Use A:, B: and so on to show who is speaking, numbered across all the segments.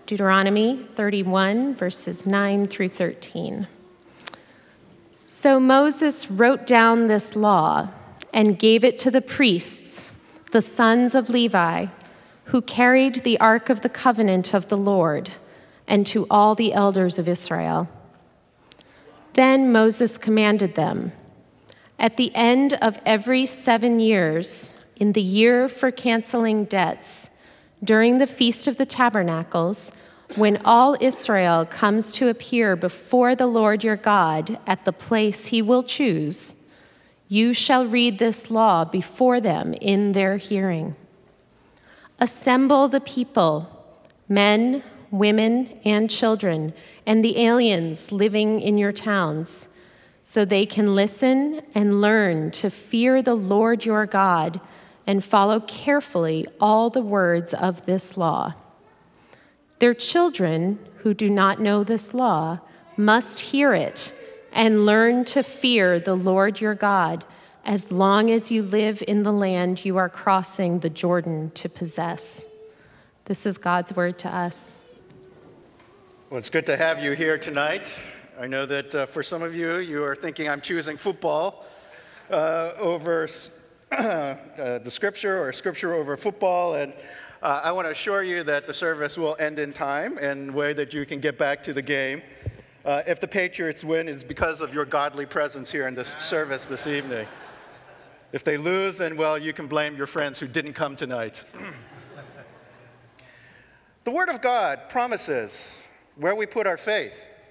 A: Deuteronomy 31, verses 9 through 13. So Moses wrote down this law and gave it to the priests, the sons of Levi, who carried the ark of the covenant of the Lord, and to all the elders of Israel. Then Moses commanded them, "At the end of every 7 years, in the year for canceling debts, during the Feast of the Tabernacles, when all Israel comes to appear before the Lord your God at the place he will choose, you shall read this law before them in their hearing. Assemble the people, men, women, and children, and the aliens living in your towns, so they can listen and learn to fear the Lord your God and follow carefully all the words of this law. Their children who do not know this law must hear it and learn to fear the Lord your God as long as you live in the land you are crossing the Jordan to possess." This is God's word to us.
B: Well, it's good to have you here tonight. I know that for some of you, you are thinking I'm choosing football over the scripture or scripture over football, and I want to assure you that the service will end in time in a way that you can get back to the game. If the Patriots win, it's because of your godly presence here in this service this evening. If they lose, then, well, you can blame your friends who didn't come tonight. The Word of God promises where we put our faith.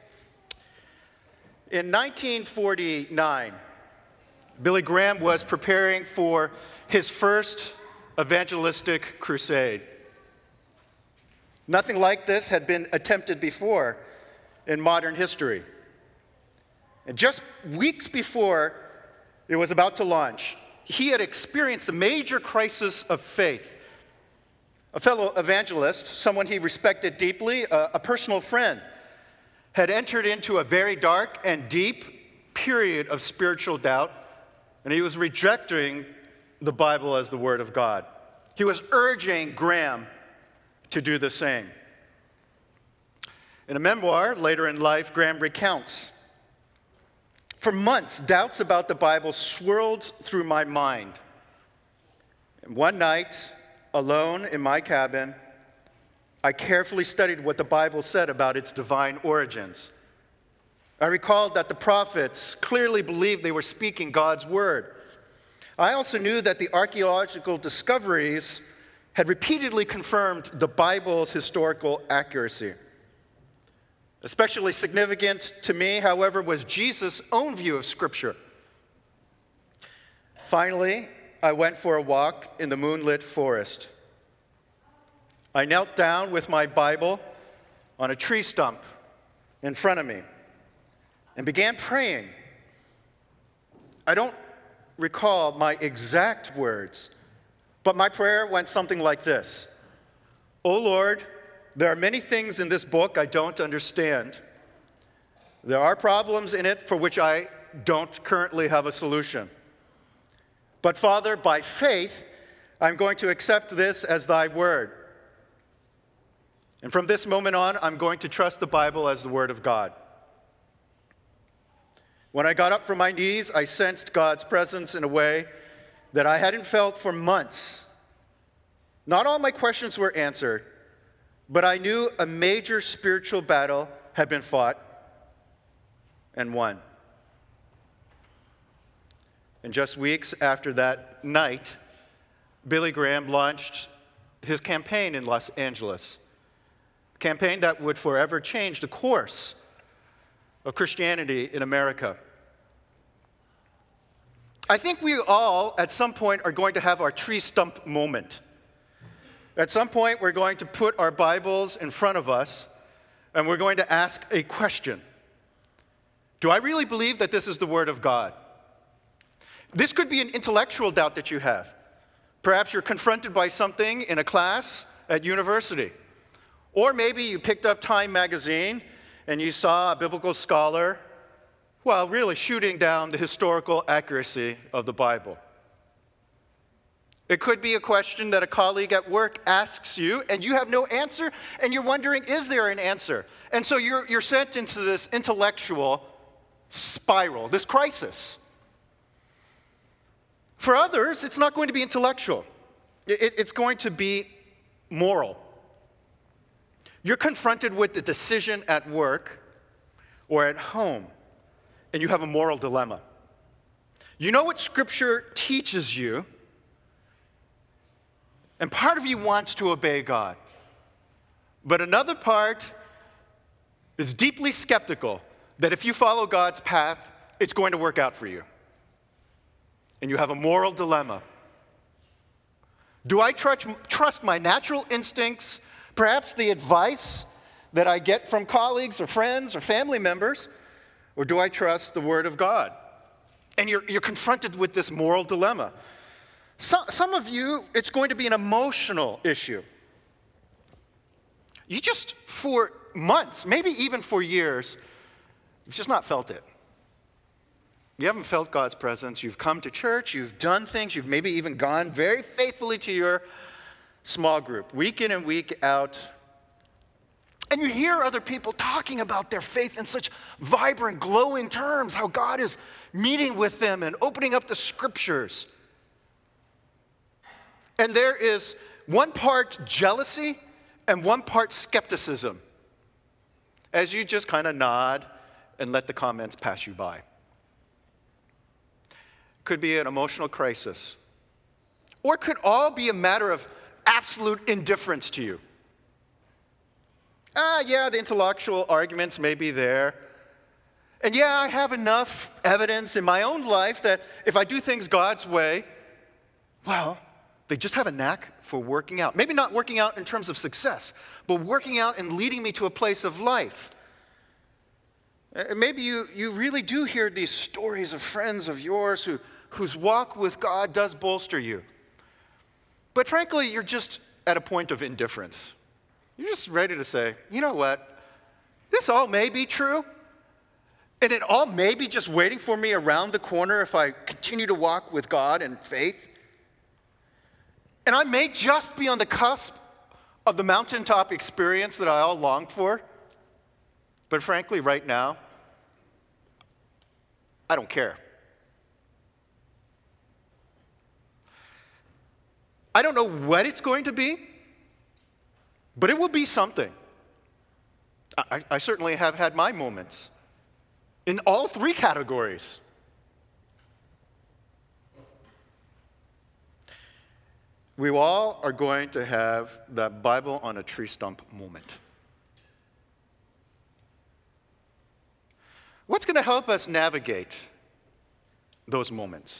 B: In 1949, Billy Graham was preparing for his first evangelistic crusade. Nothing like this had been attempted before in modern history. And just weeks before it was about to launch, he had experienced a major crisis of faith. A fellow evangelist, someone he respected deeply, a personal friend, had entered into a very dark and deep period of spiritual doubt, and he was rejecting the Bible as the Word of God. He was urging Graham to do the same. In a memoir later in life, Graham recounts, "For months, doubts about the Bible swirled through my mind. And one night, alone in my cabin, I carefully studied what the Bible said about its divine origins. I recalled that the prophets clearly believed they were speaking God's word. I also knew that the archaeological discoveries had repeatedly confirmed the Bible's historical accuracy. Especially significant to me, however, was Jesus' own view of Scripture. Finally, I went for a walk in the moonlit forest. I knelt down with my Bible on a tree stump in front of me and began praying. I don't recall my exact words, but my prayer went something like this: "O Lord, there are many things in this book I don't understand. There are problems in it for which I don't currently have a solution. But Father, by faith, I'm going to accept this as thy word. And from this moment on, I'm going to trust the Bible as the word of God." When I got up from my knees, I sensed God's presence in a way that I hadn't felt for months. Not all my questions were answered, but I knew a major spiritual battle had been fought and won. And just weeks after that night, Billy Graham launched his campaign in Los Angeles, a campaign that would forever change the course of Christianity in America. I think we all, at some point, are going to have our tree stump moment. At some point, we're going to put our Bibles in front of us, and we're going to ask a question. Do I really believe that this is the Word of God? This could be an intellectual doubt that you have. Perhaps you're confronted by something in a class at university. Or maybe you picked up Time magazine and you saw a biblical scholar, well, really shooting down the historical accuracy of the Bible. It could be a question that a colleague at work asks you, and you have no answer, and you're wondering, is there an answer? And so you're sent into this intellectual spiral, this crisis. For others, it's not going to be intellectual. It's going to be moral. You're confronted with the decision at work or at home, and you have a moral dilemma. You know what Scripture teaches you, and part of you wants to obey God, but another part is deeply skeptical that if you follow God's path, it's going to work out for you. And you have a moral dilemma. Do I trust my natural instincts, perhaps the advice that I get from colleagues or friends or family members, or do I trust the Word of God? And you're confronted with this moral dilemma. Some of you, it's going to be an emotional issue. You just, for months, maybe even for years, you've just not felt it. You haven't felt God's presence. You've come to church. You've done things. You've maybe even gone very faithfully to your small group, week in and week out. And you hear other people talking about their faith in such vibrant, glowing terms, how God is meeting with them and opening up the Scriptures. And there is one part jealousy and one part skepticism as you just kind of nod and let the comments pass you by. Could be an emotional crisis, or it could all be a matter of absolute indifference to you. Yeah, the intellectual arguments may be there. And yeah, I have enough evidence in my own life that if I do things God's way, well, they just have a knack for working out. Maybe not working out in terms of success, but working out and leading me to a place of life. Maybe you really do hear these stories of friends of yours whose walk with God does bolster you. But frankly, you're just at a point of indifference. You're just ready to say, you know what? This all may be true, and it all may be just waiting for me around the corner if I continue to walk with God in faith. And I may just be on the cusp of the mountaintop experience that I all longed for. But frankly, right now, I don't care. I don't know what it's going to be, but it will be something. I certainly have had my moments in all three categories. We all are going to have that Bible on a tree stump moment. What's going to help us navigate those moments?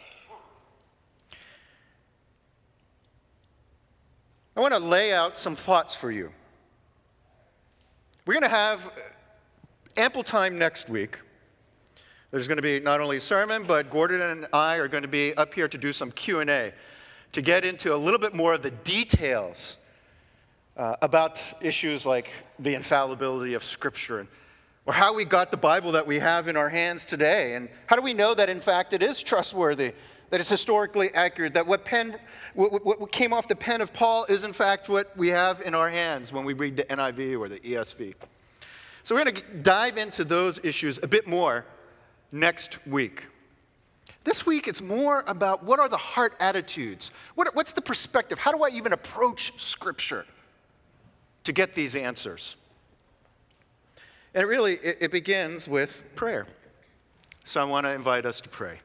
B: I want to lay out some thoughts for you. We're going to have ample time next week. There's going to be not only a sermon, but Gordon and I are going to be up here to do some Q&A, to get into a little bit more of the details about issues like the infallibility of Scripture, or how we got the Bible that we have in our hands today, and how do we know that, in fact, it is trustworthy, that it's historically accurate, that what came off the pen of Paul is, in fact, what we have in our hands when we read the NIV or the ESV. So we're going to dive into those issues a bit more next week. This week, it's more about what are the heart attitudes? What's the perspective? How do I even approach Scripture to get these answers? And it begins with prayer. So I want to invite us to pray.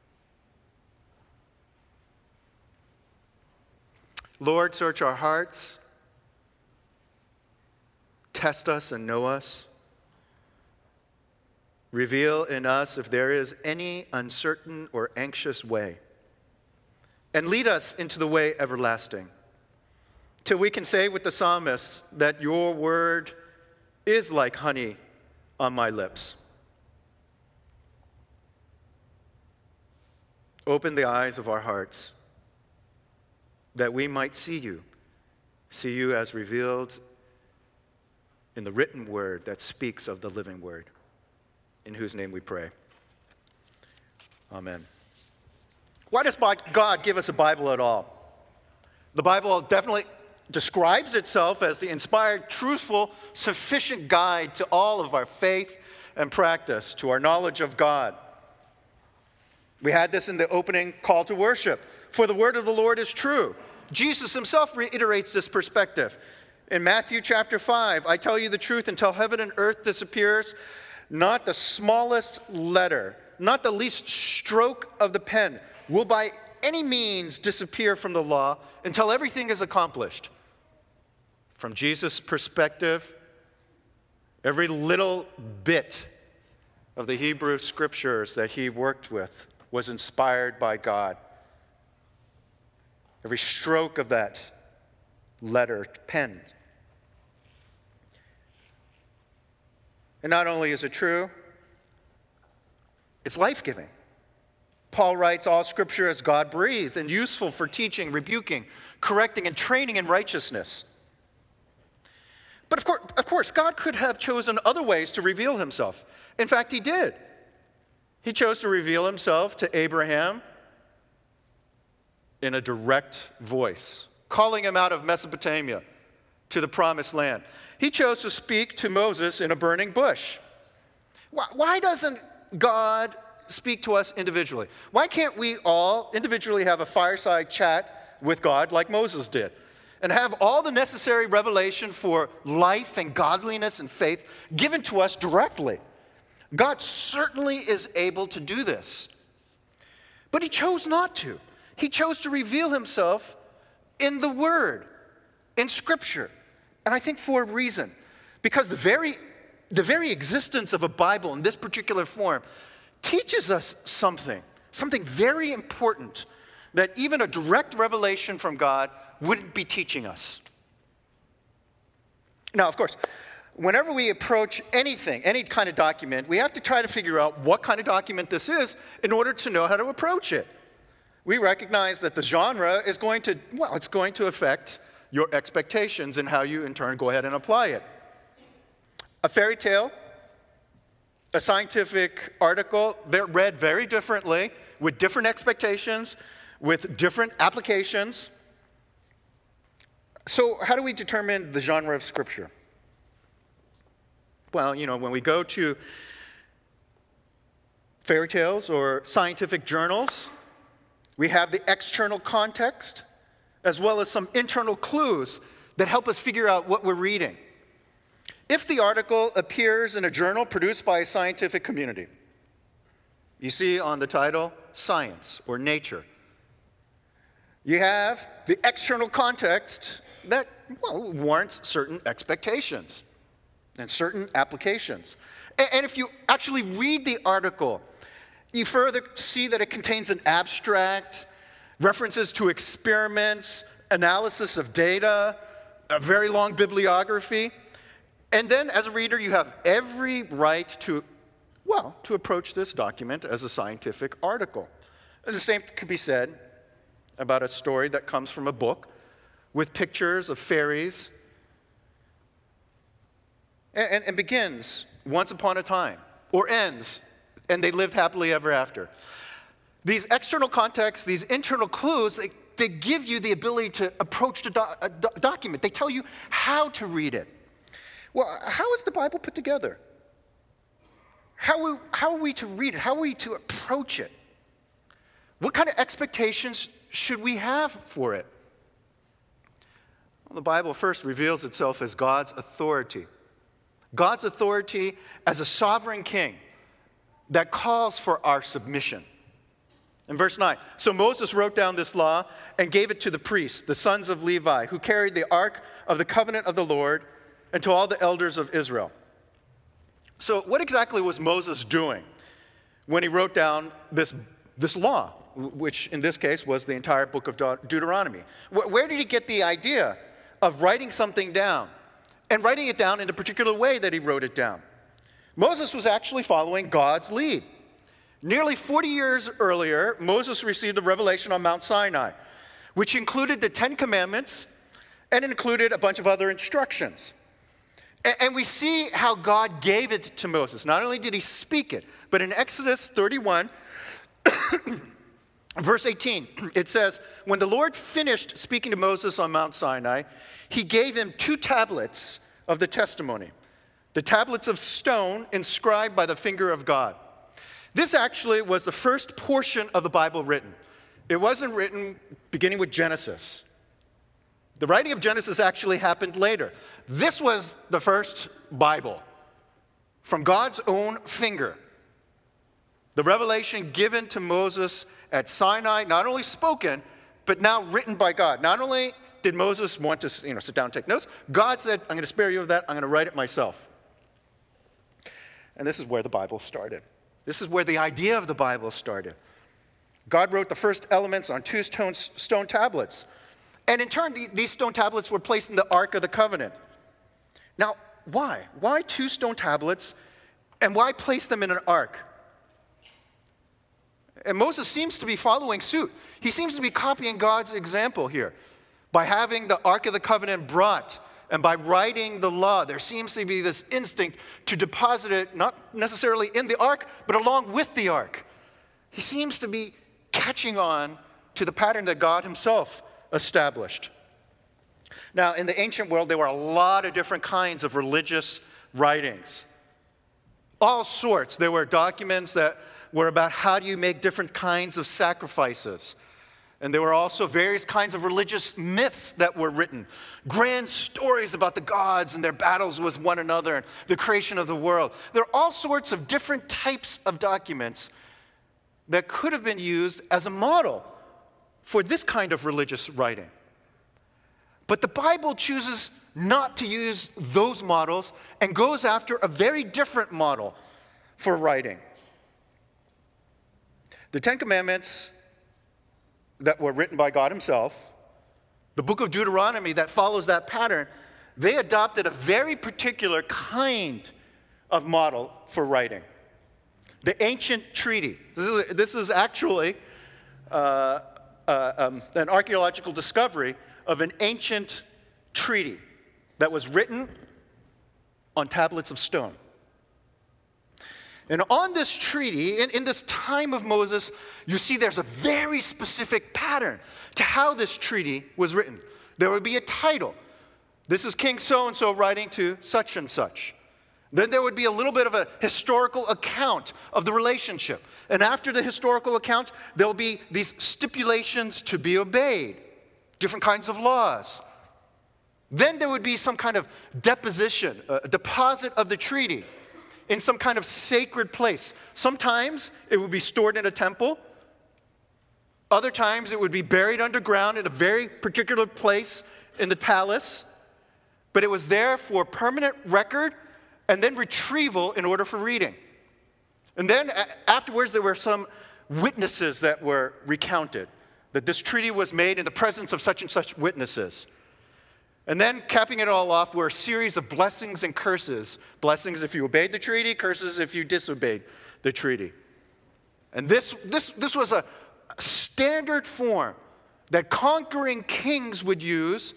B: Lord, search our hearts. Test us and know us. Reveal in us if there is any uncertain or anxious way. And lead us into the way everlasting, till we can say with the psalmist that your word is like honey on my lips. Open the eyes of our hearts, that we might see you as revealed in the written word that speaks of the living word, in whose name we pray. Amen. Why does God give us a Bible at all? The Bible definitely describes itself as the inspired, truthful, sufficient guide to all of our faith and practice, to our knowledge of God. We had this in the opening call to worship. For the word of the Lord is true. Jesus himself reiterates this perspective. In Matthew chapter 5, I tell you the truth, until heaven and earth disappears, not the smallest letter, not the least stroke of the pen will by any means disappear from the law until everything is accomplished. From Jesus' perspective, every little bit of the Hebrew scriptures that he worked with was inspired by God. Every stroke of that letter, pen. And not only is it true, it's life-giving. Paul writes, all scripture is God-breathed and useful for teaching, rebuking, correcting, and training in righteousness. But of course, God could have chosen other ways to reveal himself. In fact, he did. He chose to reveal himself to Abraham in a direct voice, calling him out of Mesopotamia to the promised land. He chose to speak to Moses in a burning bush. Why doesn't God speak to us individually? Why can't we all individually have a fireside chat with God like Moses did and have all the necessary revelation for life and godliness and faith given to us directly? God certainly is able to do this. But he chose not to. He chose to reveal himself in the Word, in Scripture. And I think for a reason. Because the very existence of a Bible in this particular form teaches us something very important that even a direct revelation from God wouldn't be teaching us. Now, of course, whenever we approach anything, any kind of document, we have to try to figure out what kind of document this is in order to know how to approach it. We recognize that the genre is going to affect your expectations and how you, in turn, go ahead and apply it. A fairy tale, a scientific article, they're read very differently, with different expectations, with different applications. So how do we determine the genre of Scripture? Well, when we go to fairy tales or scientific journals, we have the external context as well as some internal clues that help us figure out what we're reading. If the article appears in a journal produced by a scientific community, you see on the title, Science or Nature, you have the external context that, warrants certain expectations and certain applications. And if you actually read the article, you further see that it contains an abstract, references to experiments, analysis of data, a very long bibliography. And then, as a reader, you have every right to approach this document as a scientific article. And the same could be said about a story that comes from a book with pictures of fairies and begins once upon a time, or ends, and they lived happily ever after. These external contexts, these internal clues, they give you the ability to approach a document. They tell you how to read it. Well, how is the Bible put together? How are we to read it? How are we to approach it? What kind of expectations should we have for it? Well, the Bible first reveals itself as God's authority. God's authority as a sovereign king that calls for our submission. In verse 9, so Moses wrote down this law and gave it to the priests, the sons of Levi, who carried the ark of the covenant of the Lord, and to all the elders of Israel. So what exactly was Moses doing when he wrote down this law, which in this case was the entire book of Deuteronomy? Where did he get the idea of writing something down and writing it down in a particular way that he wrote it down? Moses was actually following God's lead. Nearly 40 years earlier, Moses received a revelation on Mount Sinai, which included the Ten Commandments and included a bunch of other instructions. And we see how God gave it to Moses. Not only did he speak it, but in Exodus 31, Verse 18, it says, when the Lord finished speaking to Moses on Mount Sinai, he gave him 2 tablets of the testimony, the tablets of stone inscribed by the finger of God. This actually was the first portion of the Bible written. It wasn't written beginning with Genesis. The writing of Genesis actually happened later. This was the first Bible from God's own finger. The revelation given to Moses at Sinai, not only spoken, but now written by God. Not only did Moses want to sit down and take notes, God said, I'm going to spare you of that. I'm going to write it myself. And this is where the Bible started. This is where the idea of the Bible started. God wrote the first elements on 2 stone tablets. And in turn, these stone tablets were placed in the Ark of the Covenant. Now, why? Why 2 stone tablets? And why place them in an ark? And Moses seems to be following suit. He seems to be copying God's example here. By having the Ark of the Covenant brought and by writing the law, there seems to be this instinct to deposit it not necessarily in the ark, but along with the ark. He seems to be catching on to the pattern that God himself established. Now, in the ancient world, there were a lot of different kinds of religious writings. All sorts. There were documents that were about how do you make different kinds of sacrifices. And there were also various kinds of religious myths that were written. Grand stories about the gods and their battles with one another and the creation of the world. There are all sorts of different types of documents that could have been used as a model for this kind of religious writing. But the Bible chooses not to use those models and goes after a very different model for writing. The 10 Commandments that were written by God himself, the book of Deuteronomy that follows that pattern, they adopted a very particular kind of model for writing. The ancient treaty. This is actually an archaeological discovery of an ancient treaty that was written on tablets of stone. And on this treaty, in this time of Moses, you see there's a very specific pattern to how this treaty was written. There would be a title. This is King so-and-so writing to such and such. Then there would be a little bit of a historical account of the relationship. And after the historical account, there will be these stipulations to be obeyed, different kinds of laws. Then there would be some kind of deposition, a deposit of the treaty in some kind of sacred place. Sometimes it would be stored in a temple. Other times it would be buried underground in a very particular place in the palace. But it was there for permanent record and then retrieval in order for reading. And then afterwards there were some witnesses that were recounted, that this treaty was made in the presence of such and such witnesses. And then capping it all off were a series of blessings and curses. Blessings if you obeyed the treaty, curses if you disobeyed the treaty. And this was a standard form that conquering kings would use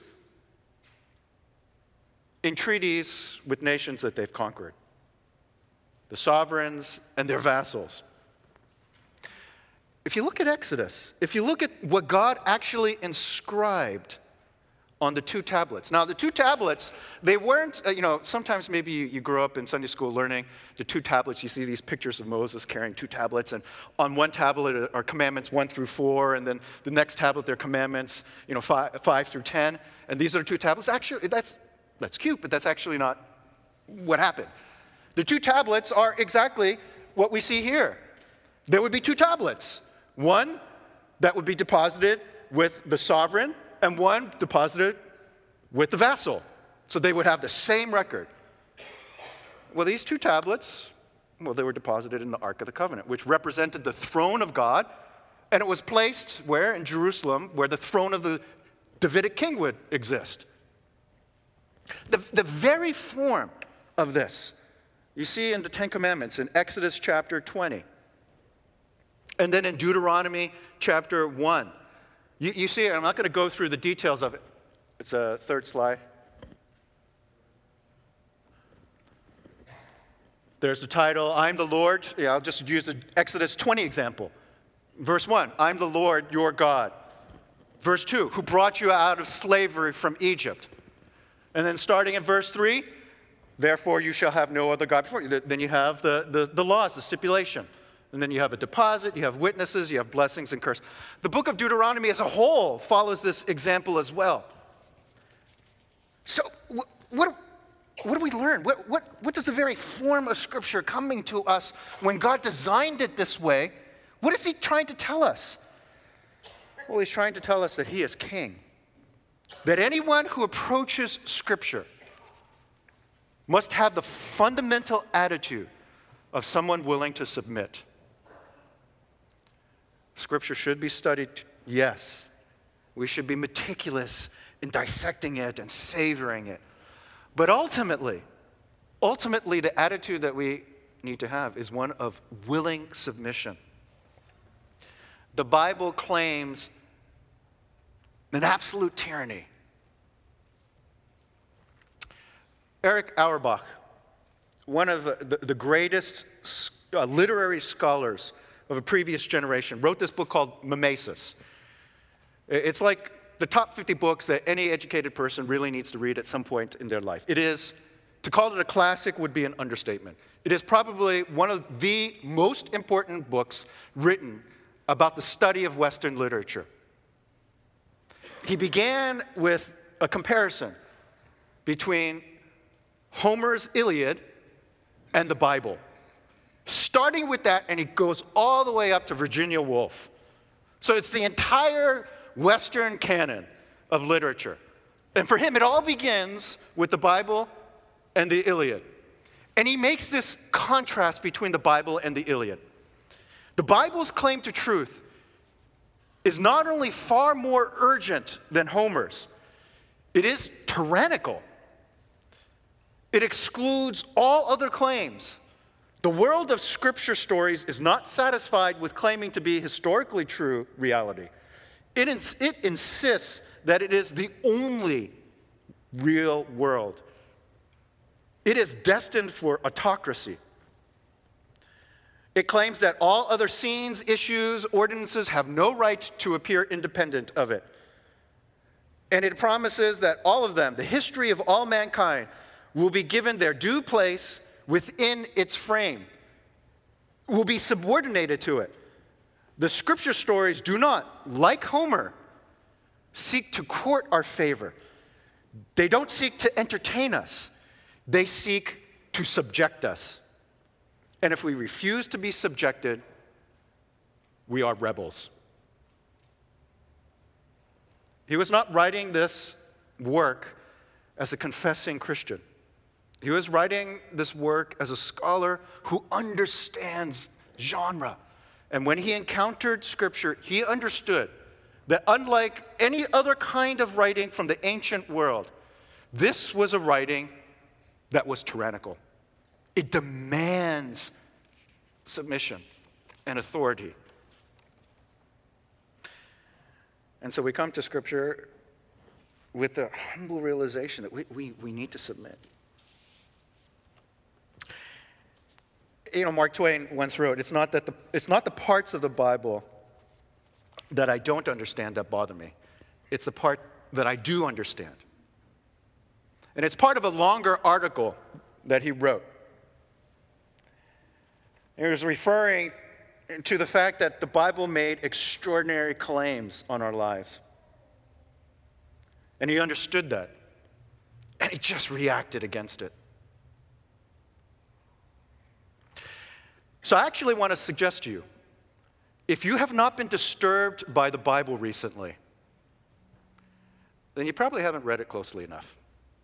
B: in treaties with nations that they've conquered. The sovereigns and their vassals. If you look at Exodus, if you look at what God actually inscribed on the 2 tablets. Now, the 2 tablets, they weren't, sometimes maybe you grow up in Sunday school learning the 2 tablets. You see these pictures of Moses carrying 2 tablets, and on one tablet are commandments 1 through 4, and then the next tablet, they're commandments, 5 through 10. And these are the 2 tablets. Actually, that's cute, but that's actually not what happened. The 2 tablets are exactly what we see here. There would be 2 tablets. One that would be deposited with the sovereign, and one deposited with the vassal. So they would have the same record. Well, these 2 tablets, they were deposited in the Ark of the Covenant, which represented the throne of God, and it was placed where? In Jerusalem, where the throne of the Davidic king would exist. The very form of this, you see in the 10 Commandments, in Exodus chapter 20, and then in Deuteronomy chapter 1. You see it, I'm not going to go through the details of it. It's a third slide. There's the title, I'm the Lord. I'll just use the Exodus 20 example. Verse 1, I'm the Lord your God. Verse 2, who brought you out of slavery from Egypt. And then starting in verse 3, therefore you shall have no other God before you. Then you have the laws, the stipulation. And then you have a deposit, you have witnesses, you have blessings and curse. The book of Deuteronomy as a whole follows this example as well. So what do we learn? What does the very form of Scripture coming to us when God designed it this way, what is he trying to tell us? Well, he's trying to tell us that he is king. That anyone who approaches Scripture must have the fundamental attitude of someone willing to submit. Scripture should be studied, yes. We should be meticulous in dissecting it and savoring it. But ultimately, the attitude that we need to have is one of willing submission. The Bible claims an absolute tyranny. Erich Auerbach, one of the greatest literary scholars of a previous generation, wrote this book called Mimesis. It's like the top 50 books that any educated person really needs to read at some point in their life. It is, to call it a classic would be an understatement. It is probably one of the most important books written about the study of Western literature. He began with a comparison between Homer's Iliad and the Bible. Starting with that, and he goes all the way up to Virginia Woolf. So it's the entire Western canon of literature. And for him, it all begins with the Bible and the Iliad. And he makes this contrast between the Bible and the Iliad. The Bible's claim to truth is not only far more urgent than Homer's, it is tyrannical. It excludes all other claims. The world of Scripture stories is not satisfied with claiming to be historically true reality. It insists that it is the only real world. It is destined for autocracy. It claims that all other scenes, issues, ordinances have no right to appear independent of it. And it promises that all of them, the history of all mankind, will be given their due place within its frame, will be subordinated to it. The Scripture stories do not, like Homer, seek to court our favor. They don't seek to entertain us. They seek to subject us. And if we refuse to be subjected, we are rebels. He was not writing this work as a confessing Christian. He was writing this work as a scholar who understands genre. And when he encountered Scripture, he understood that unlike any other kind of writing from the ancient world, this was a writing that was tyrannical. It demands submission and authority. And so we come to Scripture with the humble realization that we need to submit. You know, Mark Twain once wrote, it's not the parts of the Bible that I don't understand that bother me. It's the part that I do understand. And it's part of a longer article that he wrote. He was referring to the fact that the Bible made extraordinary claims on our lives. And he understood that. And he just reacted against it. So I actually want to suggest to you, if you have not been disturbed by the Bible recently, then you probably haven't read it closely enough.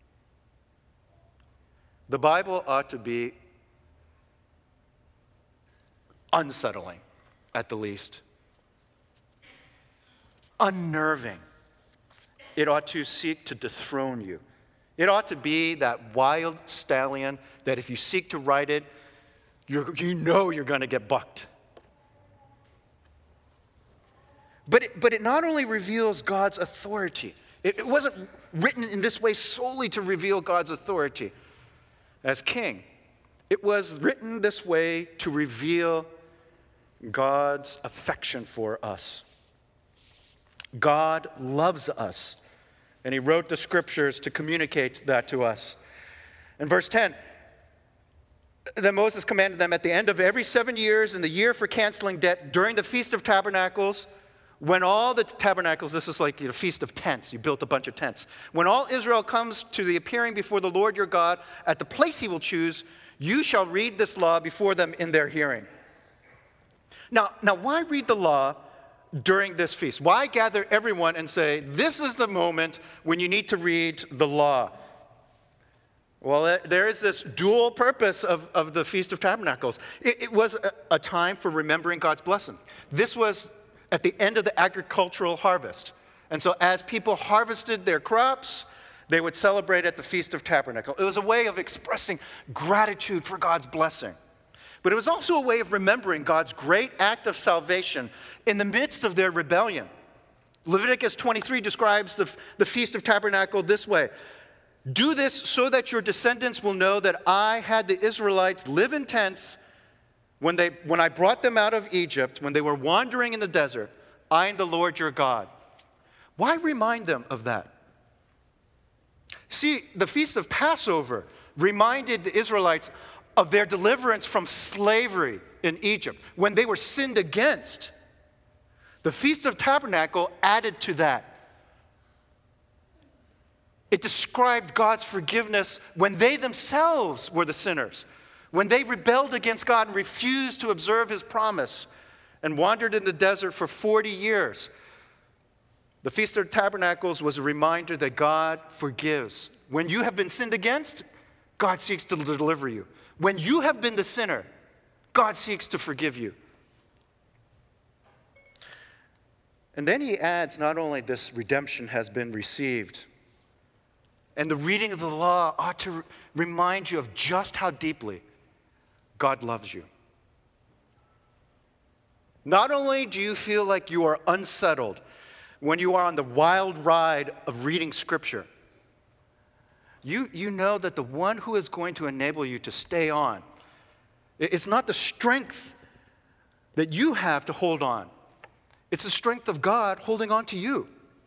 B: The Bible ought to be unsettling, at the least. Unnerving. It ought to seek to dethrone you. It ought to be that wild stallion that if you seek to ride it, you know you're going to get bucked. But it not only reveals God's authority. It wasn't written in this way solely to reveal God's authority as king. It was written this way to reveal God's affection for us. God loves us, and he wrote the scriptures to communicate that to us. In verse 10, then Moses commanded them at the end of every 7 years, in the year for canceling debt, during the Feast of Tabernacles, when all the tabernacles, this is like the Feast of Tents, you built a bunch of tents. When all Israel comes to the appearing before the Lord your God at the place he will choose, you shall read this law before them in their hearing. Now, why read the law during this feast? Why gather everyone and say, this is the moment when you need to read the law? Well, there is this dual purpose of the Feast of Tabernacles. It was a time for remembering God's blessing. This was at the end of the agricultural harvest. And so as people harvested their crops, they would celebrate at the Feast of Tabernacle. It was a way of expressing gratitude for God's blessing. But it was also a way of remembering God's great act of salvation in the midst of their rebellion. Leviticus 23 describes the Feast of Tabernacle this way. Do this so that your descendants will know that I had the Israelites live in tents when I brought them out of Egypt, when they were wandering in the desert. I am the Lord your God. Why remind them of that? See, the Feast of Passover reminded the Israelites of their deliverance from slavery in Egypt, when they were sinned against. The Feast of Tabernacle added to that. It described God's forgiveness when they themselves were the sinners, when they rebelled against God and refused to observe his promise and wandered in the desert for 40 years. The Feast of Tabernacles was a reminder that God forgives. When you have been sinned against, God seeks to deliver you. When you have been the sinner, God seeks to forgive you. And then he adds, not only this redemption has been received, and the reading of the law ought to remind you of just how deeply God loves you. Not only do you feel like you are unsettled when you are on the wild ride of reading Scripture, you know that the one who is going to enable you to stay on, it's not the strength that you have to hold on. It's the strength of God holding on to you.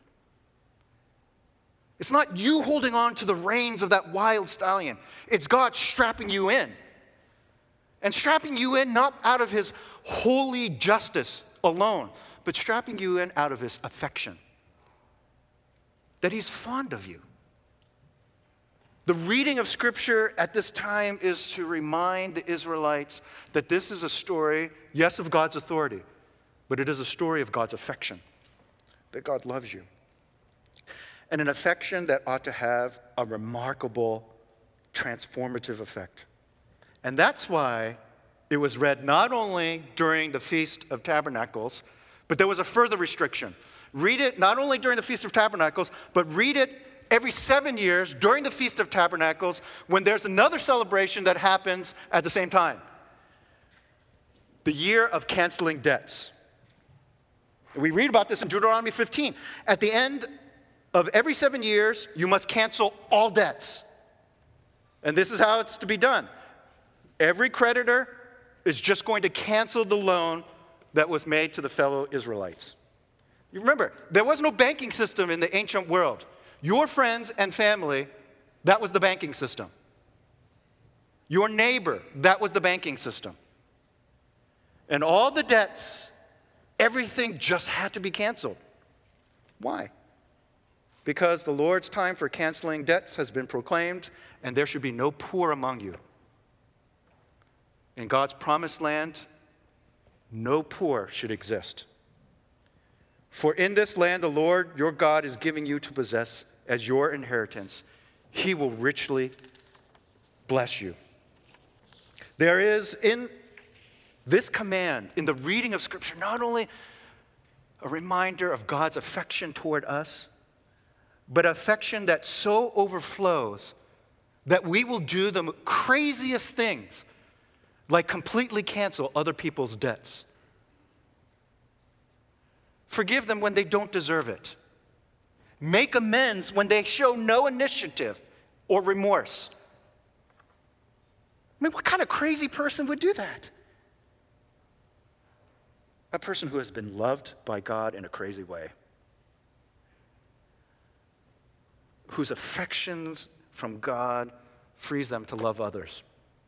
B: It's not you holding on to the reins of that wild stallion. It's God strapping you in. And strapping you in not out of his holy justice alone, but strapping you in out of his affection. That he's fond of you. The reading of Scripture at this time is to remind the Israelites that this is a story, yes, of God's authority, but it is a story of God's affection, that God loves you. And an affection that ought to have a remarkable, transformative effect. And that's why it was read not only during the Feast of Tabernacles, but there was a further restriction. Read it not only during the Feast of Tabernacles, but read it every 7 years during the Feast of Tabernacles when there's another celebration that happens at the same time. The year of canceling debts. We read about this in Deuteronomy 15. At the end of every 7 years, you must cancel all debts. And this is how it's to be done. Every creditor is just going to cancel the loan that was made to the fellow Israelites. You remember, there was no banking system in the ancient world. Your friends and family, that was the banking system. Your neighbor, that was the banking system. And all the debts, everything just had to be canceled. Why? Because the Lord's time for canceling debts has been proclaimed, and there should be no poor among you. In God's promised land, no poor should exist. For in this land the Lord your God is giving you to possess as your inheritance. He will richly bless you. There is in this command, in the reading of Scripture, not only a reminder of God's affection toward us, but affection that so overflows that we will do the craziest things, like completely cancel other people's debts. Forgive them when they don't deserve it. Make amends when they show no initiative or remorse. I mean, what kind of crazy person would do that? A person who has been loved by God in a crazy way. Whose affections from God frees them to love others.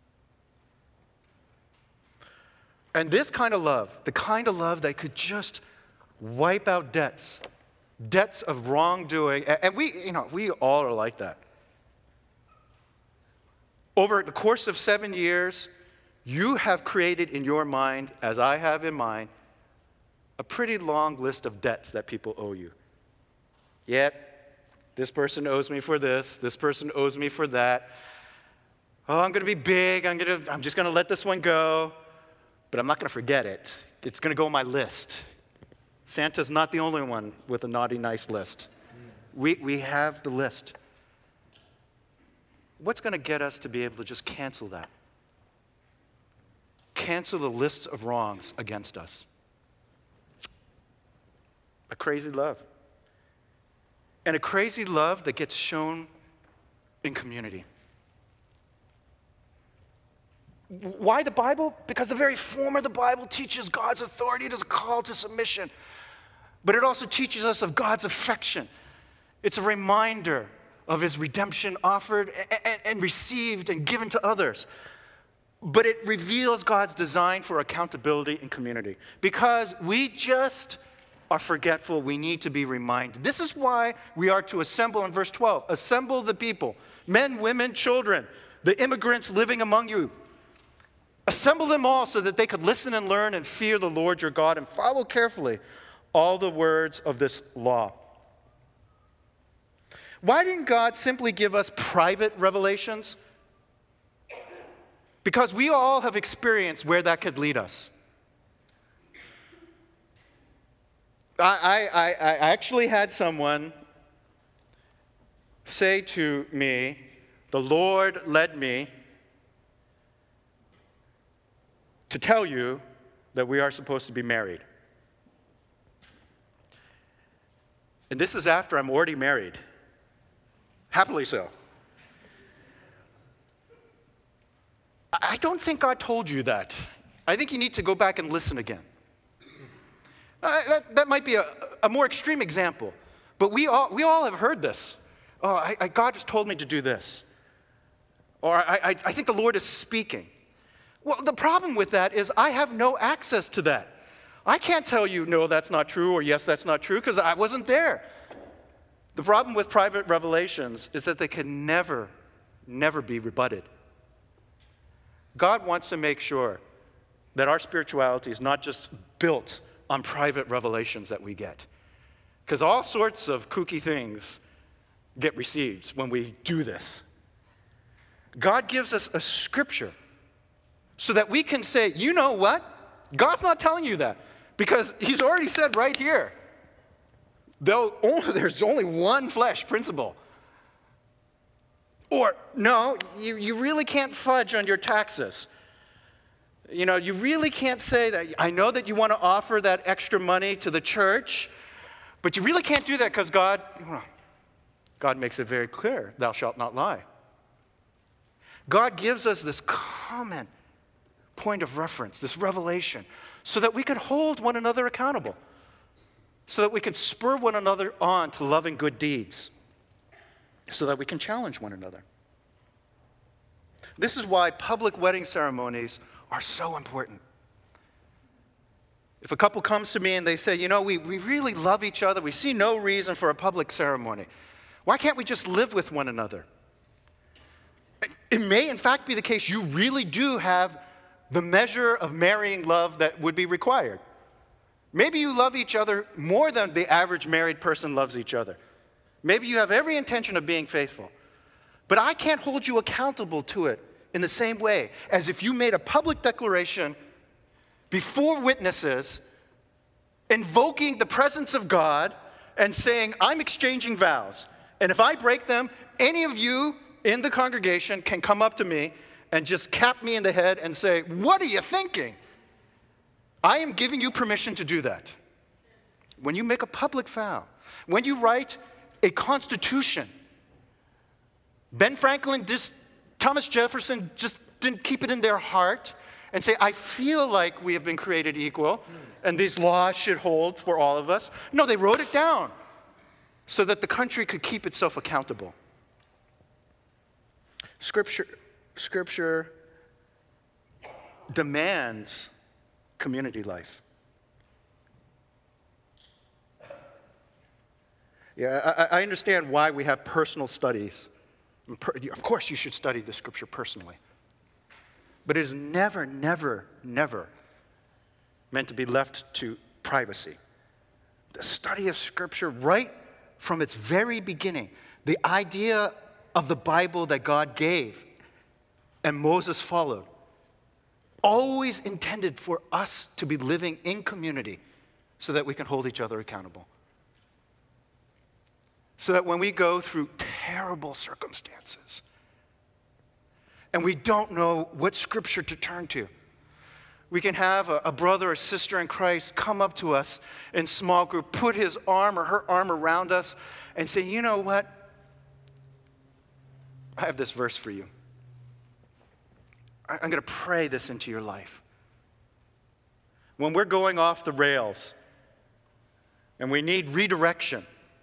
B: And this kind of love, the kind of love that could just wipe out debts of wrongdoing, and we all are like that. Over the course of 7 years, you have created in your mind, as I have in mine, a pretty long list of debts that people owe you. Yet, this person owes me for this person owes me for that. Oh, I'm going to be big, I'm just going to let this one go, but I'm not going to forget it. It's going to go on my list. Santa's not the only one with a naughty, nice list. We have the list. What's going to get us to be able to just cancel that? Cancel the lists of wrongs against us. A crazy love. And a crazy love that gets shown in community. Why the Bible? Because the very form of the Bible teaches God's authority. It is a call to submission. But it also teaches us of God's affection. It's a reminder of his redemption offered and received and given to others. But it reveals God's design for accountability in community. Because we just are forgetful, we need to be reminded. This is why we are to assemble in verse 12. Assemble the people, men, women, children, the immigrants living among you. Assemble them all so that they could listen and learn and fear the Lord your God and follow carefully all the words of this law. Why didn't God simply give us private revelations? Because we all have experienced where that could lead us. I actually had someone say to me, the Lord led me to tell you that we are supposed to be married. And this is after I'm already married. Happily so. I don't think God told you that. I think you need to go back and listen again. That might be a more extreme example, but we all have heard this. Oh, God just told me to do this. Or I think the Lord is speaking. Well, the problem with that is I have no access to that. I can't tell you, no, that's not true, or yes, that's not true, because I wasn't there. The problem with private revelations is that they can never be rebutted. God wants to make sure that our spirituality is not just built on private revelations that we get. Because all sorts of kooky things get received when we do this. God gives us a scripture so that we can say, you know what? God's not telling you that. Because he's already said right here, there's only one flesh principle. Or, no, you really can't fudge on your taxes. You really can't say that, I know that you want to offer that extra money to the church, but you really can't do that because God makes it very clear, thou shalt not lie. God gives us this common point of reference, this revelation, so that we can hold one another accountable, so that we can spur one another on to loving good deeds, so that we can challenge one another. This is why public wedding ceremonies are so important. If a couple comes to me and they say, we really love each other, we see no reason for a public ceremony, why can't we just live with one another? It may, in fact, be the case you really do have the measure of marrying love that would be required. Maybe you love each other more than the average married person loves each other. Maybe you have every intention of being faithful. But I can't hold you accountable to it in the same way as if you made a public declaration before witnesses, invoking the presence of God and saying, I'm exchanging vows. And if I break them, any of you in the congregation can come up to me and just cap me in the head and say, what are you thinking? I am giving you permission to do that. When you make a public vow, when you write a constitution, Ben Franklin, Thomas Jefferson just didn't keep it in their heart. and say, I feel like we have been created equal and these laws should hold for all of us. No, they wrote it down so that the country could keep itself accountable. Scripture demands community life. Yeah, I understand why we have personal studies. Of course, you should study the Scripture personally. But it is never, never, never meant to be left to privacy. The study of Scripture, right from its very beginning, the idea of the Bible that God gave and Moses followed, always intended for us to be living in community so that we can hold each other accountable. So that when we go through terrible circumstances and we don't know what Scripture to turn to, we can have a brother or sister in Christ come up to us in small group, put his arm or her arm around us and say, you know what? I have this verse for you. I'm going to pray this into your life. When we're going off the rails and we need redirection,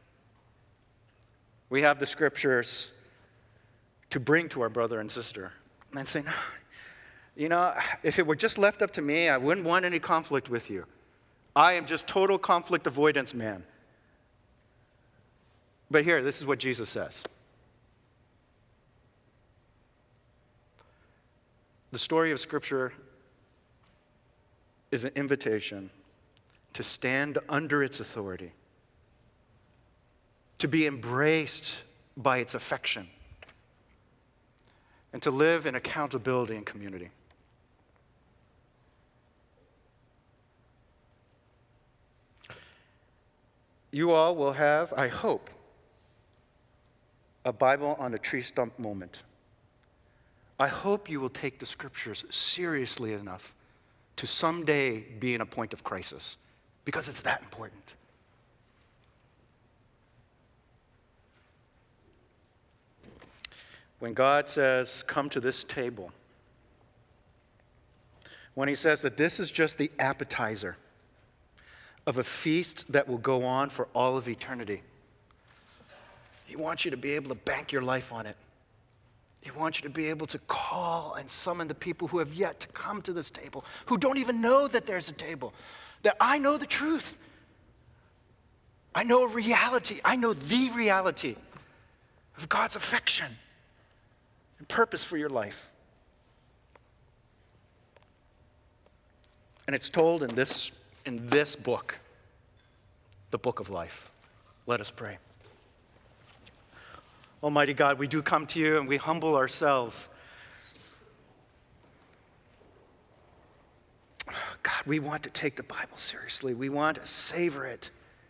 B: we have the Scriptures to bring to our brother and sister and say, no, you know, if it were just left up to me, I wouldn't want any conflict with you. I am just total conflict avoidance man. But here, this is what Jesus says. The story of Scripture is an invitation to stand under its authority, to be embraced by its affection, and to live in accountability and community. You all will have, I hope, a Bible on a tree stump moment. I hope you will take the Scriptures seriously enough to someday be in a point of crisis, because it's that important. When God says, come to this table, when he says that this is just the appetizer of a feast that will go on for all of eternity, he wants you to be able to bank your life on it. He wants you to be able to call and summon the people who have yet to come to this table, who don't even know that there's a table, that I know the truth. I know a reality. I know the reality of God's affection and purpose for your life. And it's told in this book, the book of life. Let us pray. Almighty God, we do come to you and we humble ourselves. God, we want to take the Bible seriously. We want to savor it.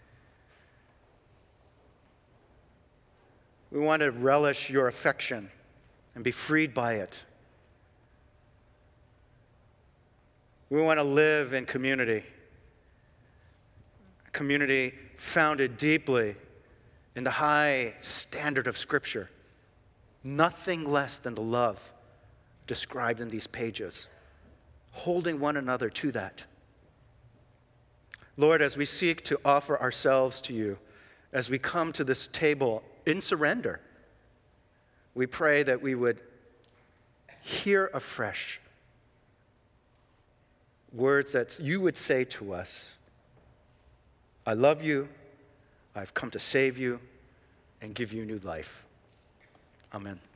B: We want to relish your affection and be freed by it. We want to live in community. A community founded deeply in the high standard of Scripture. Nothing less than the love described in these pages. Holding one another to that. Lord, as we seek to offer ourselves to you, as we come to this table in surrender, we pray that we would hear afresh words that you would say to us. I love you. I've come to save you and give you new life. Amen.